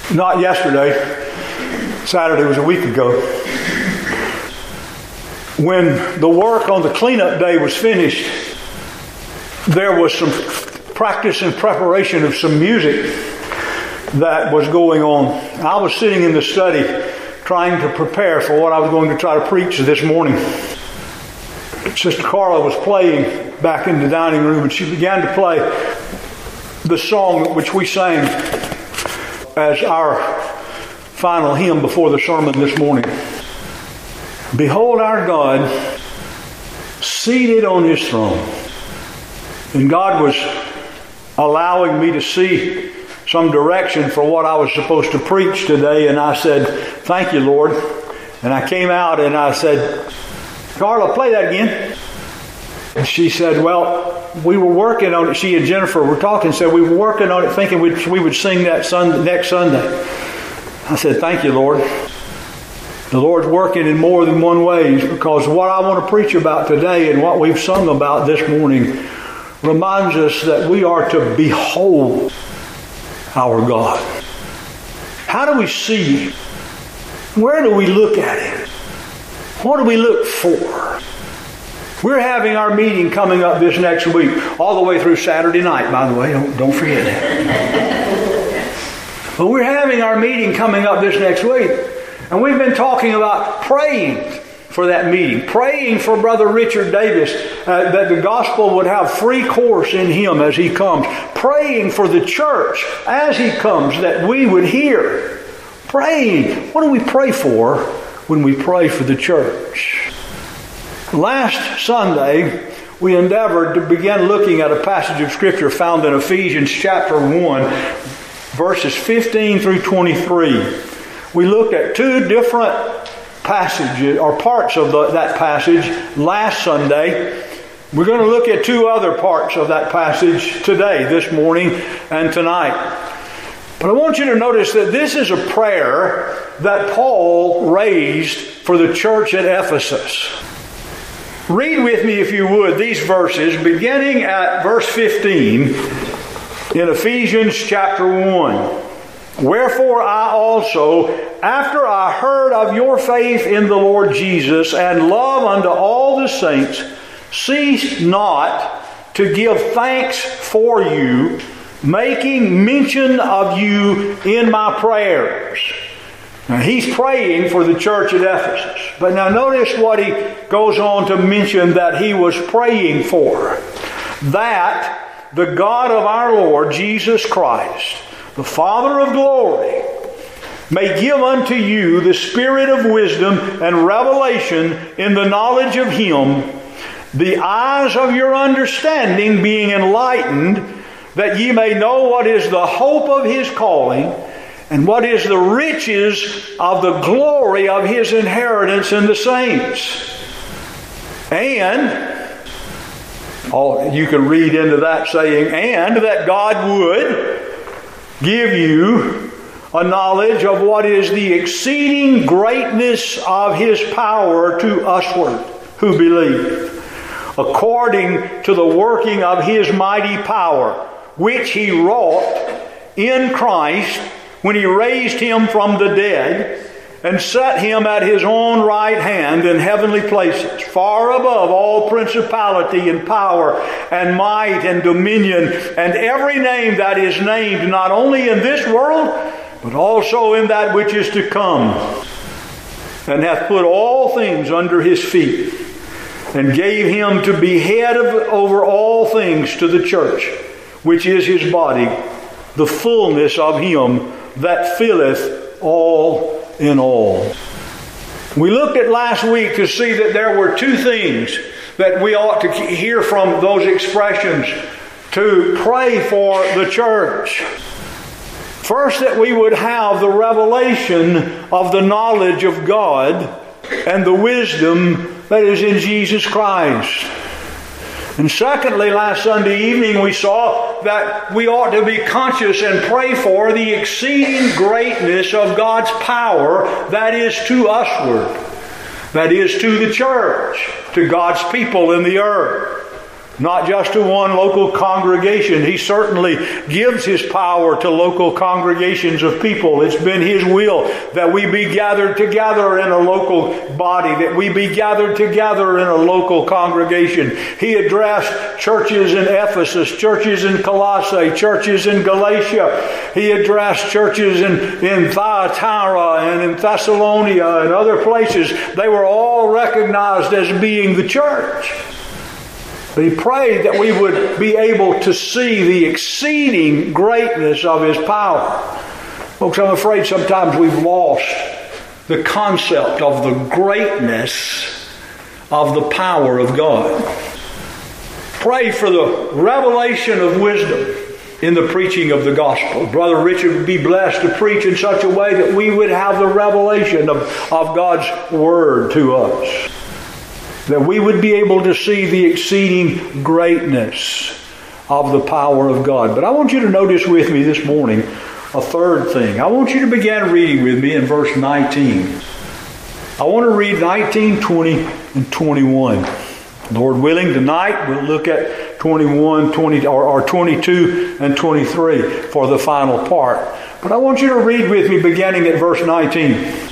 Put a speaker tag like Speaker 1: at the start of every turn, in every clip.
Speaker 1: Not yesterday. Saturday was a week ago. When the work on the cleanup day was finished, there was some practice and preparation of some music that was going on. I was sitting in the study trying to prepare for what I was going to try to preach this morning. Sister Carla was playing back in the dining room, and she began to play the song which we sang as our final hymn before the sermon this morning. Behold our God seated on His throne. And God was allowing me to see some direction for what I was supposed to preach today. And I said, thank you, Lord. And I came out and I said, Carla, play that again. And she said, well, we were working on it. She and Jennifer were talking, said we were working on it thinking we would sing that next Sunday. I said, thank you, Lord. The Lord's working in more than one ways, because what I want to preach about today and what we've sung about this morning reminds us that we are to behold our God. How do we see Him? Where do we look at Him? What do we look for? We're having our meeting coming up this next week, all the way through Saturday night, by the way. Don't forget that. But we're having our meeting coming up this next week. And we've been talking about praying for that meeting. Praying for Brother Richard Davis, that the gospel would have free course in him as he comes. Praying for the church as he comes, that we would hear. Praying. What do we pray for when we pray for the church? Last Sunday, we endeavored to begin looking at a passage of Scripture found in Ephesians chapter 1, verses 15 through 23. We looked at two different passages, or parts of that passage last Sunday. We're going to look at two other parts of that passage today, this morning, and tonight. But I want you to notice that this is a prayer that Paul raised for the church at Ephesus. Read with me, if you would, these verses, beginning at verse 15 in Ephesians chapter 1. Wherefore I also, after I heard of your faith in the Lord Jesus and love unto all the saints, cease not to give thanks for you, making mention of you in my prayers. Now he's praying for the church at Ephesus. But now notice what he goes on to mention that he was praying for. That the God of our Lord Jesus Christ, the Father of glory, may give unto you the spirit of wisdom and revelation in the knowledge of Him, the eyes of your understanding being enlightened, that ye may know what is the hope of His calling, and what is the riches of the glory of His inheritance in the saints. And, you can read into that saying, and that God would give you a knowledge of what is the exceeding greatness of His power to usward who believe, according to the working of His mighty power, which He wrought in Christ when He raised Him from the dead and set Him at His own right hand in heavenly places, far above all principality and power and might and dominion and every name that is named, not only in this world, but also in that which is to come, and hath put all things under His feet, and gave Him to be head over all things to the church, which is His body, the fullness of Him that filleth all in all. We looked at last week to see that there were two things that we ought to hear from those expressions to pray for the church. First, that we would have the revelation of the knowledge of God and the wisdom that is in Jesus Christ. And secondly, last Sunday evening we saw that we ought to be conscious and pray for the exceeding greatness of God's power that is to usward, that is to the church, to God's people in the earth. Not just to one local congregation. He certainly gives His power to local congregations of people. It's been His will that we be gathered together in a local body, that we be gathered together in a local congregation. He addressed churches in Ephesus, churches in Colossae, churches in Galatia. He addressed churches in Thyatira and in Thessalonica and other places. They were all recognized as being the church. But He prayed that we would be able to see the exceeding greatness of His power. Folks, I'm afraid sometimes we've lost the concept of the greatness of the power of God. Pray for the revelation of wisdom in the preaching of the gospel. Brother Richard would be blessed to preach in such a way that we would have the revelation of God's Word to us. That we would be able to see the exceeding greatness of the power of God. But I want you to notice with me this morning a third thing. I want you to begin reading with me in verse 19. I want to read 19, 20, and 21. Lord willing, tonight we'll look at 21, 20, or 22 and 23 for the final part. But I want you to read with me beginning at verse 19.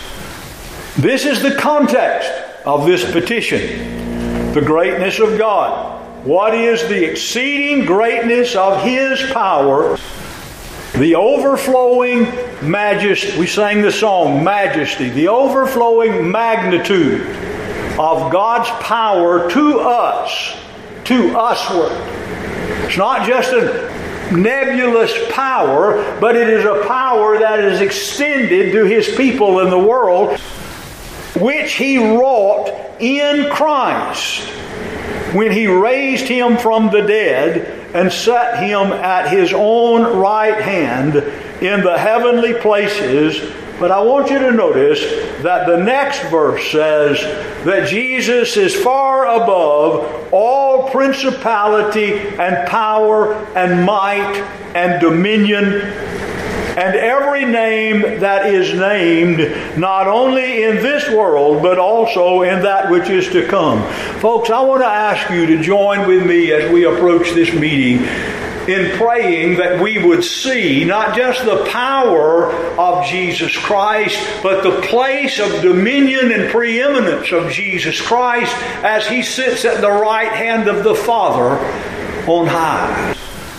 Speaker 1: This is the context of this petition. The greatness of God. What is the exceeding greatness of His power? The overflowing majesty. We sang the song, Majesty. The overflowing magnitude of God's power to us, to usward. It's not just a nebulous power, but it is a power that is extended to His people in the world, which He wrought in Christ when He raised Him from the dead and set Him at His own right hand in the heavenly places. But I want you to notice that the next verse says that Jesus is far above all principality and power and might and dominion and every name that is named, not only in this world, but also in that which is to come. Folks, I want to ask you to join with me as we approach this meeting in praying that we would see not just the power of Jesus Christ, but the place of dominion and preeminence of Jesus Christ as He sits at the right hand of the Father on high.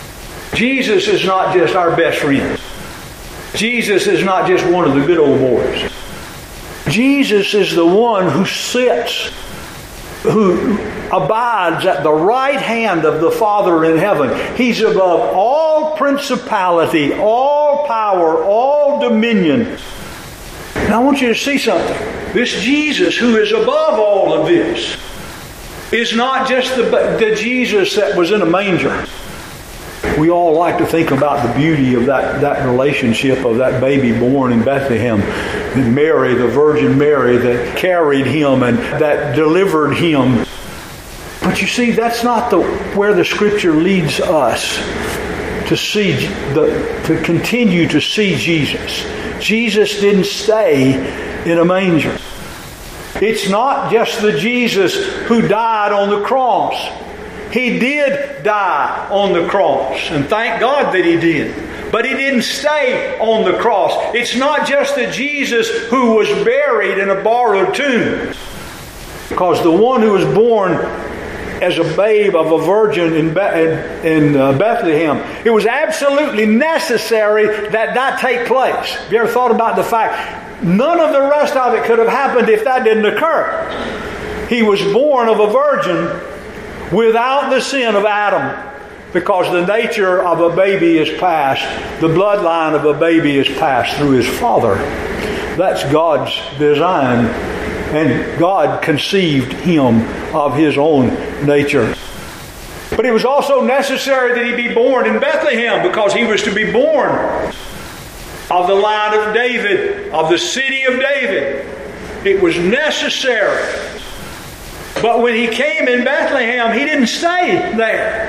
Speaker 1: Jesus is not just our best friend. Jesus is not just one of the good old boys. Jesus is the one who sits, who abides at the right hand of the Father in heaven. He's above all principality, all power, all dominion. Now I want you to see something. This Jesus who is above all of this is not just the Jesus that was in a manger. We all like to think about the beauty of that relationship of that baby born in Bethlehem. Mary, the Virgin Mary, that carried Him and that delivered Him. But you see, that's not where the Scripture leads us to see, to continue to see Jesus. Jesus didn't stay in a manger. It's not just the Jesus who died on the cross. He did die on the cross, and thank God that He did. But He didn't stay on the cross. It's not just the Jesus who was buried in a borrowed tomb. Because the one who was born as a babe of a virgin in Bethlehem, it was absolutely necessary that take place. Have you ever thought about the fact none of the rest of it could have happened if that didn't occur? He was born of a virgin without the sin of Adam, because the nature of a baby is passed, the bloodline of a baby is passed through his father. That's God's design, and God conceived him of His own nature. But it was also necessary that He be born in Bethlehem, because He was to be born of the line of David, of the city of David. It was necessary. But when He came in Bethlehem, He didn't stay there.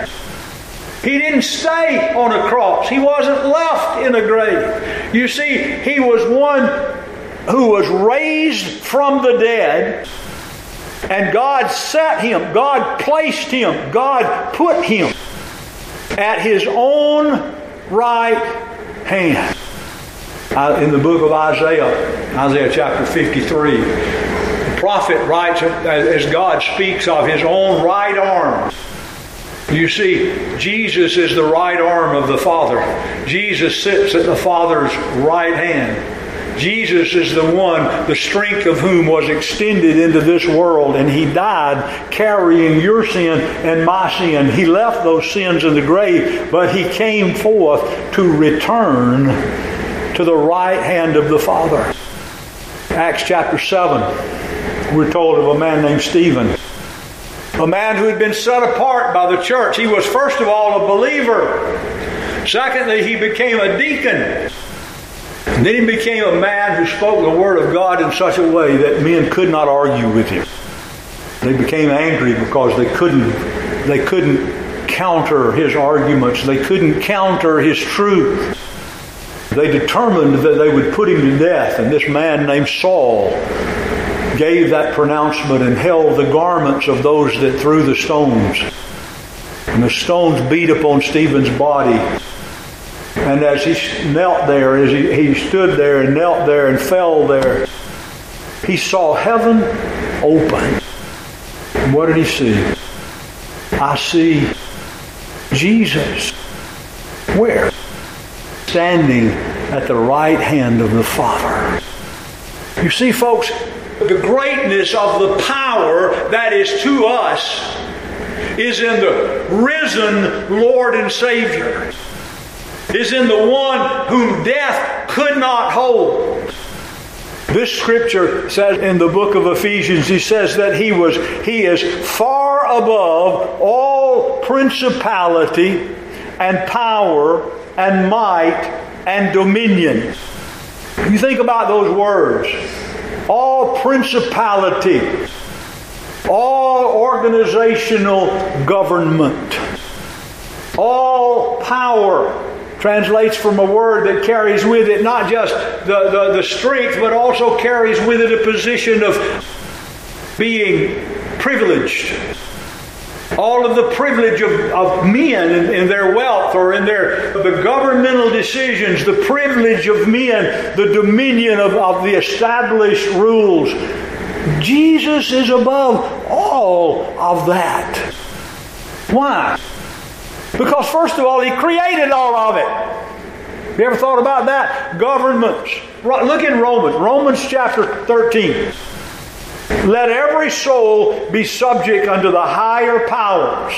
Speaker 1: He didn't stay on a cross. He wasn't left in a grave. You see, He was one who was raised from the dead, And God set him, God placed him, God put him at his own right hand. In the book of Isaiah chapter 53, the prophet writes, as God speaks of his own right arm. You see, Jesus is the right arm of the Father. Jesus sits at the Father's right hand. Jesus is the one, the strength of whom was extended into this world, and he died carrying your sin and my sin. He left those sins in the grave, but he came forth to return to the right hand of the Father. Acts chapter 7, we're told of a man named Stephen, a man who had been set apart by the church. He was first of all a believer. Secondly, he became a deacon. And then he became a man who spoke the Word of God in such a way that men could not argue with him. They became angry because they couldn't counter his arguments. They couldn't counter his truth. They determined that they would put him to death. And this man named Saul gave that pronouncement and held the garments of those that threw the stones. And the stones beat upon Stephen's body. And as he knelt there, as he stood there and knelt there and fell there, he saw heaven open. And what did he see? I see Jesus. Where? Standing at the right hand of the Father. You see, folks, the greatness of the power that is to us is in the risen Lord and Savior. Is in the one whom death could not hold. This scripture says in the book of Ephesians, he says that he is far above all principality and power and might and dominion. You think about those words. All principality, all organizational government, all power, translates from a word that carries with it not just the strength, but also carries with it a position of being privileged. All of the privilege of men in their wealth or in the governmental decisions, the privilege of men, the dominion of the established rules. Jesus is above all of that. Why? Because first of all, he created all of it. You ever thought about that? Governments. Look in Romans chapter 13. Let every soul be subject unto the higher powers.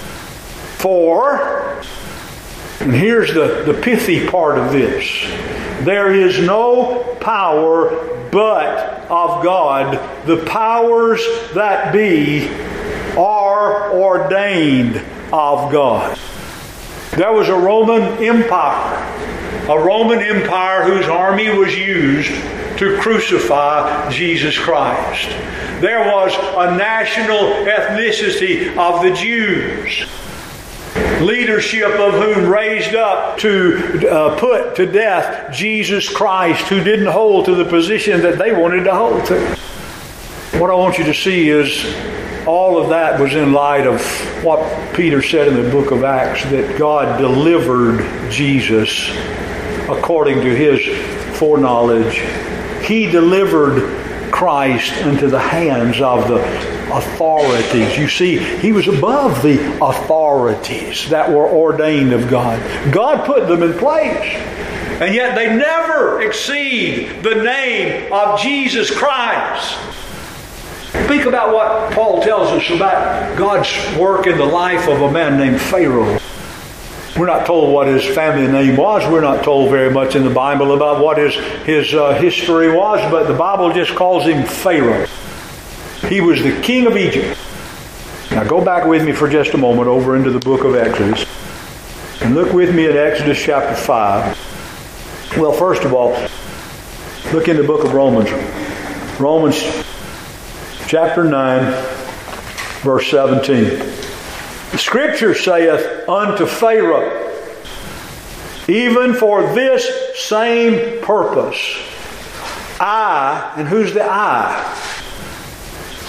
Speaker 1: For, and here's the pithy part of this, there is no power but of God. The powers that be are ordained of God. There was a Roman Empire whose army was used to crucify Jesus Christ. There was a national ethnicity of the Jews, leadership of whom raised up to put to death Jesus Christ, who didn't hold to the position that they wanted to hold to. What I want you to see is all of that was in light of what Peter said in the book of Acts, that God delivered Jesus according to his foreknowledge. He delivered Christ into the hands of the authorities. You see, he was above the authorities that were ordained of God. God put them in place. And yet they never exceed the name of Jesus Christ. Think about what Paul tells us about God's work in the life of a man named Pharaoh. We're not told what his family name was. We're not told very much in the Bible about what his history was, but the Bible just calls him Pharaoh. He was the king of Egypt. Now go back with me for just a moment over into the book of Exodus. And look with me at Exodus chapter 5. Well, first of all, look in the book of Romans. Romans chapter 9, verse 17. The Scripture saith unto Pharaoh, even for this same purpose, I, and who's the I?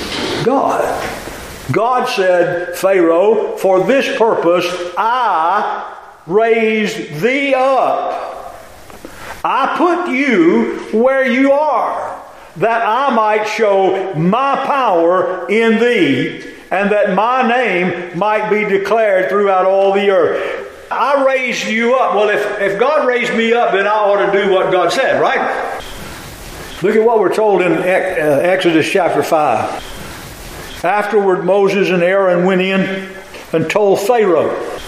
Speaker 1: God. God said, Pharaoh, for this purpose I raised thee up. I put you where you are, that I might show my power in thee, and that my name might be declared throughout all the earth. I raised you up. Well, if God raised me up, then I ought to do what God said, right? Look at what we're told in Exodus chapter 5. Afterward, Moses and Aaron went in and told Pharaoh,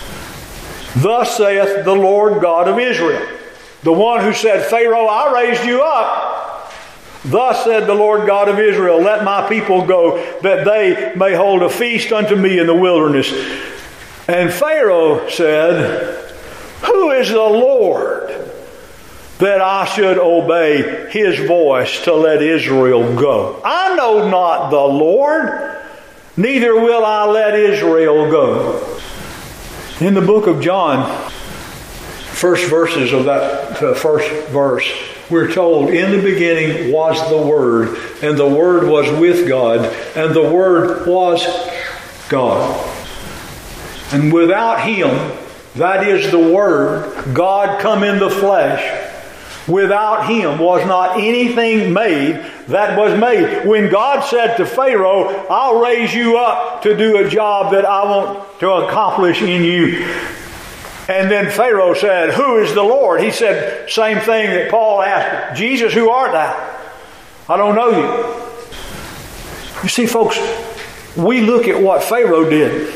Speaker 1: thus saith the Lord God of Israel, the one who said, Pharaoh, I raised you up. Thus said the Lord God of Israel, let my people go, that they may hold a feast unto me in the wilderness. And Pharaoh said, who is the Lord, that I should obey his voice to let Israel go? I know not the Lord, neither will I let Israel go. In the book of John, first verses of that first verse, we're told, in the beginning was the Word, and the Word was with God, and the Word was God. And without Him, that is the Word, God come in the flesh, without Him was not anything made that was made. When God said to Pharaoh, I'll raise you up to do a job that I want to accomplish in you. And then Pharaoh said, who is the Lord? He said, same thing that Paul asked, Jesus, who art thou? I don't know you. You see, folks, we look at what Pharaoh did.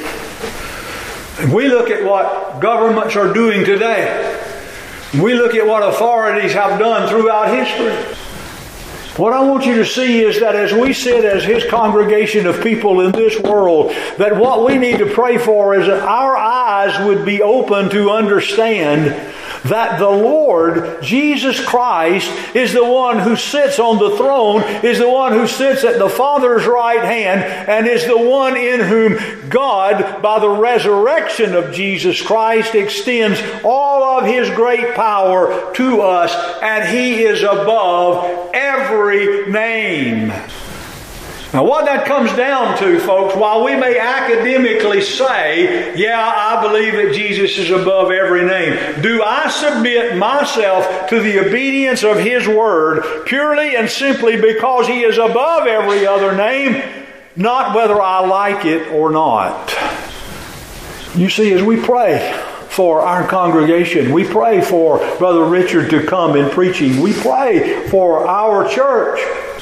Speaker 1: And we look at what governments are doing today. We look at what authorities have done throughout history. What I want you to see is that as we sit as His congregation of people in this world, that what we need to pray for is that our eyes would be open to understand that the Lord, Jesus Christ, is the one who sits on the throne, is the one who sits at the Father's right hand, and is the one in whom God, by the resurrection of Jesus Christ, extends all of His great power to us, and He is above every name. Now what that comes down to, folks, while we may academically say, yeah, I believe that Jesus is above every name, do I submit myself to the obedience of His Word purely and simply because He is above every other name, not whether I like it or not? You see, as we pray for our congregation, we pray for Brother Richard to come in preaching, we pray for our church,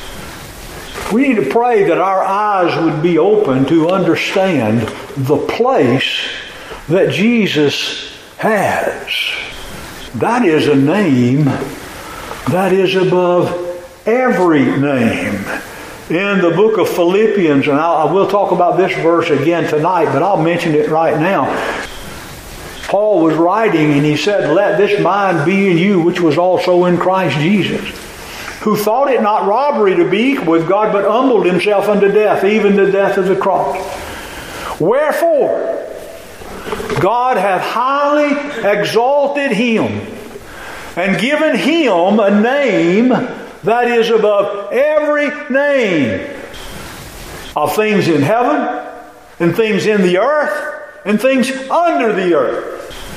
Speaker 1: we need to pray that our eyes would be open to understand the place that Jesus has. That is a name that is above every name. In the book of Philippians, and I will talk about this verse again tonight, but I'll mention it right now. Paul was writing and he said, let this mind be in you, which was also in Christ Jesus, who thought it not robbery to be equal with God, but humbled himself unto death, even the death of the cross. Wherefore, God hath highly exalted him, and given him a name that is above every name, of things in heaven, and things in the earth, and things under the earth.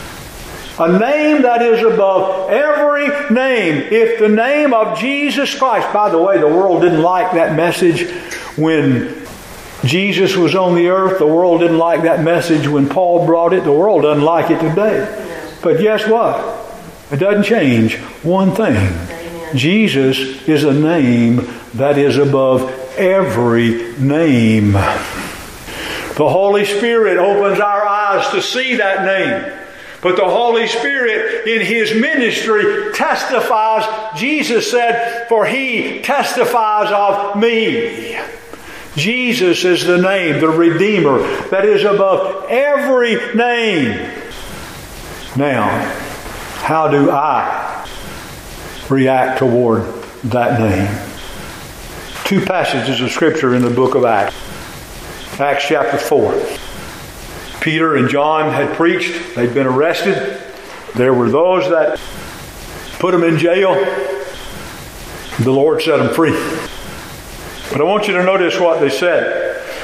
Speaker 1: A name that is above every name. If the name of Jesus Christ, by the way, the world didn't like that message when Jesus was on the earth. The world didn't like that message when Paul brought it. The world doesn't like it today. But guess what? It doesn't change one thing. Amen. Jesus is a name that is above every name. The Holy Spirit opens our eyes to see that name. But the Holy Spirit in His ministry testifies. Jesus said, for He testifies of me. Jesus is the name, the Redeemer, that is above every name. Now, how do I react toward that name? Two passages of Scripture in the book of Acts. Acts chapter 4. Peter and John had preached. They'd been arrested. There were those that put them in jail. The Lord set them free. But I want you to notice what they said.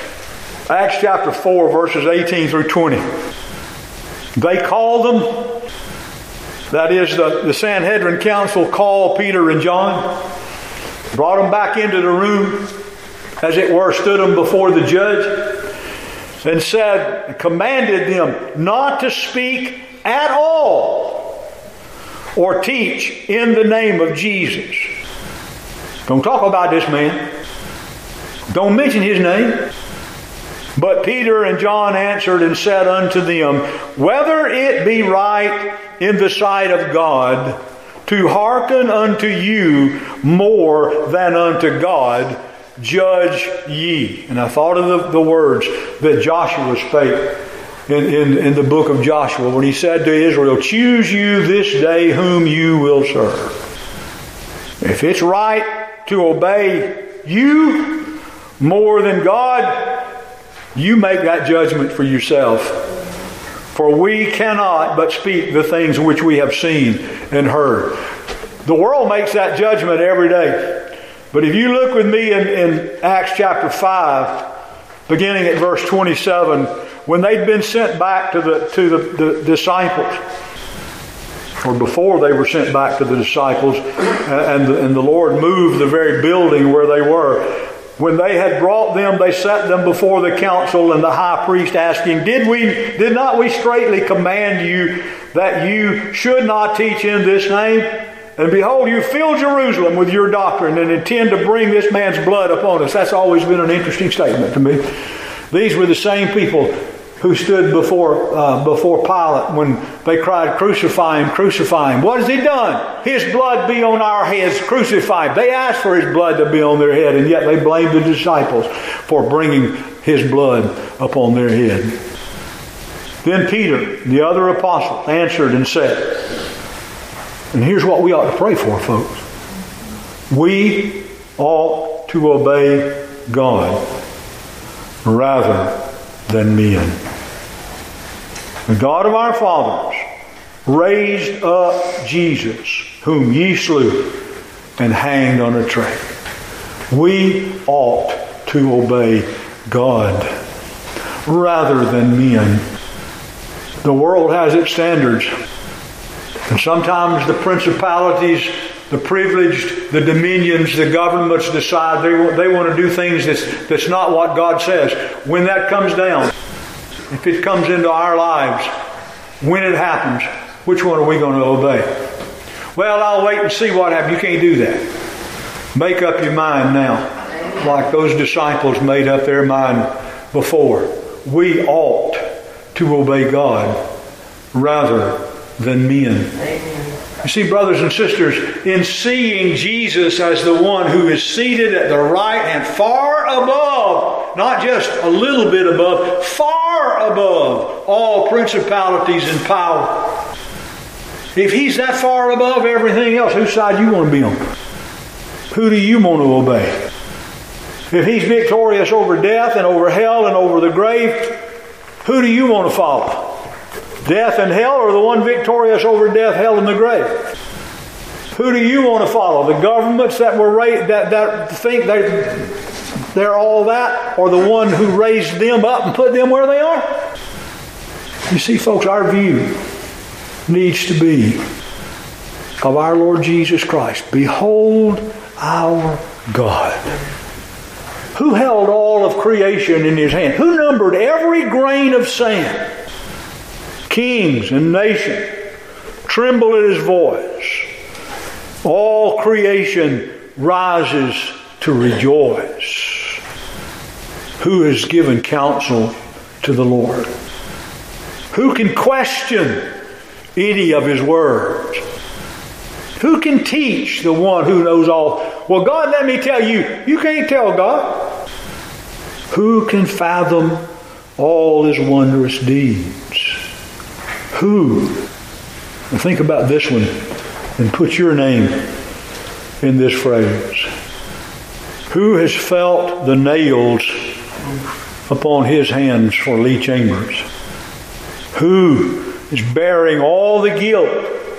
Speaker 1: Acts chapter 4, verses 18 through 20. They called them, that is, the Sanhedrin council called Peter and John, brought them back into the room, as it were, stood them before the judge, and said, commanded them not to speak at all or teach in the name of Jesus. Don't talk about this man. Don't mention his name. But Peter and John answered and said unto them, whether it be right in the sight of God to hearken unto you more than unto God, judge ye. And I thought of the words that Joshua spake in the book of Joshua when he said to Israel, choose you this day whom you will serve. If it's right to obey you more than God, you make that judgment for yourself. For we cannot but speak the things which we have seen and heard. The world makes that judgment every day. But if you look with me in Acts chapter 5, beginning at verse 27, when they'd been sent back to the disciples, or before they were sent back to the disciples, and the Lord moved the very building where they were, when they had brought them, they set them before the council, and the high priest asking, Did not we straitly command you that you should not teach in this name? And behold, you fill Jerusalem with your doctrine and intend to bring this man's blood upon us. That's always been an interesting statement to me. These were the same people who stood before Pilate when they cried, crucify him, crucify him. What has he done? His blood be on our heads, crucify him. They asked for his blood to be on their head, and yet they blamed the disciples for bringing his blood upon their head. Then Peter, the other apostle, answered and said, and here's what we ought to pray for, folks. We ought to obey God rather than men. The God of our fathers raised up Jesus, whom ye slew and hanged on a tree. We ought to obey God rather than men. The world has its standards. And sometimes the principalities, the privileged, the dominions, the governments decide they want to do things that's not what God says. When that comes down, if it comes into our lives, when it happens, which one are we going to obey? Well, I'll wait and see what happens. You can't do that. Make up your mind now, like those disciples made up their mind before. We ought to obey God rather than men.
Speaker 2: Amen.
Speaker 1: You see, brothers and sisters, in seeing Jesus as the one who is seated at the right and far above, not just a little bit above, far above all principalities and power. If he's that far above everything else, whose side you want to be on? Who do you want to obey? If he's victorious over death and over hell and over the grave, who do you want to follow? Death and hell, or the one victorious over death, hell, and the grave? Who do you want to follow? The governments that were that think they're all that, or the one who raised them up and put them where they are? You see, folks, our view needs to be of our Lord Jesus Christ. Behold our God, who held all of creation in his hand, who numbered every grain of sand. Kings and nations tremble at his voice. All creation rises to rejoice. Who has given counsel to the Lord? Who can question any of his words? Who can teach the one who knows all? Well, God, let me tell you, you can't tell God. Who can fathom all his wondrous deeds? Who? And think about this one and put your name in this phrase. Who has felt the nails upon his hands for Lee Chambers? Who is bearing all the guilt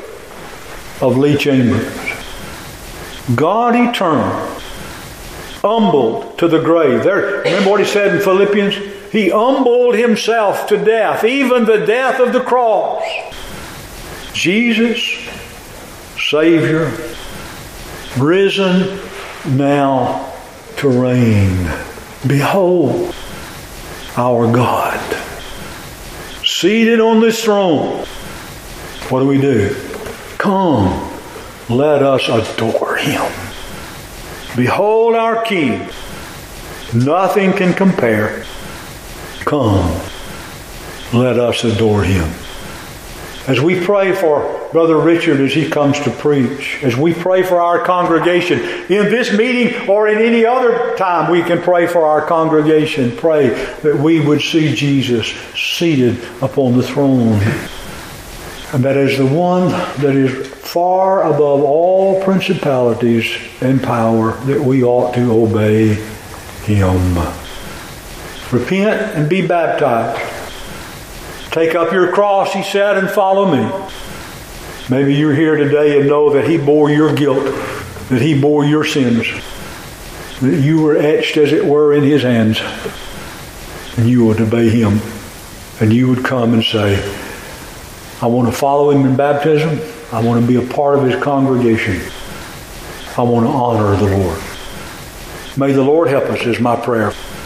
Speaker 1: of Lee Chambers? God eternal, humbled to the grave. There, remember what he said in Philippians? He humbled himself to death, even the death of the cross. Jesus, Savior, risen now to reign. Behold our God, seated on this throne. What do? Come, let us adore Him. Behold our King. Nothing can compare. Come, let us adore Him. As we pray for Brother Richard as he comes to preach, as we pray for our congregation, in this meeting or in any other time we can pray for our congregation, pray that we would see Jesus seated upon the throne. And that is the one that is far above all principalities and power, that we ought to obey Him. Repent and be baptized. Take up your cross, He said, and follow me. Maybe you're here today and know that He bore your guilt, that He bore your sins, that you were etched, as it were, in His hands. And you would obey Him. And you would come and say, I want to follow Him in baptism. I want to be a part of His congregation. I want to honor the Lord. May the Lord help us, is my prayer.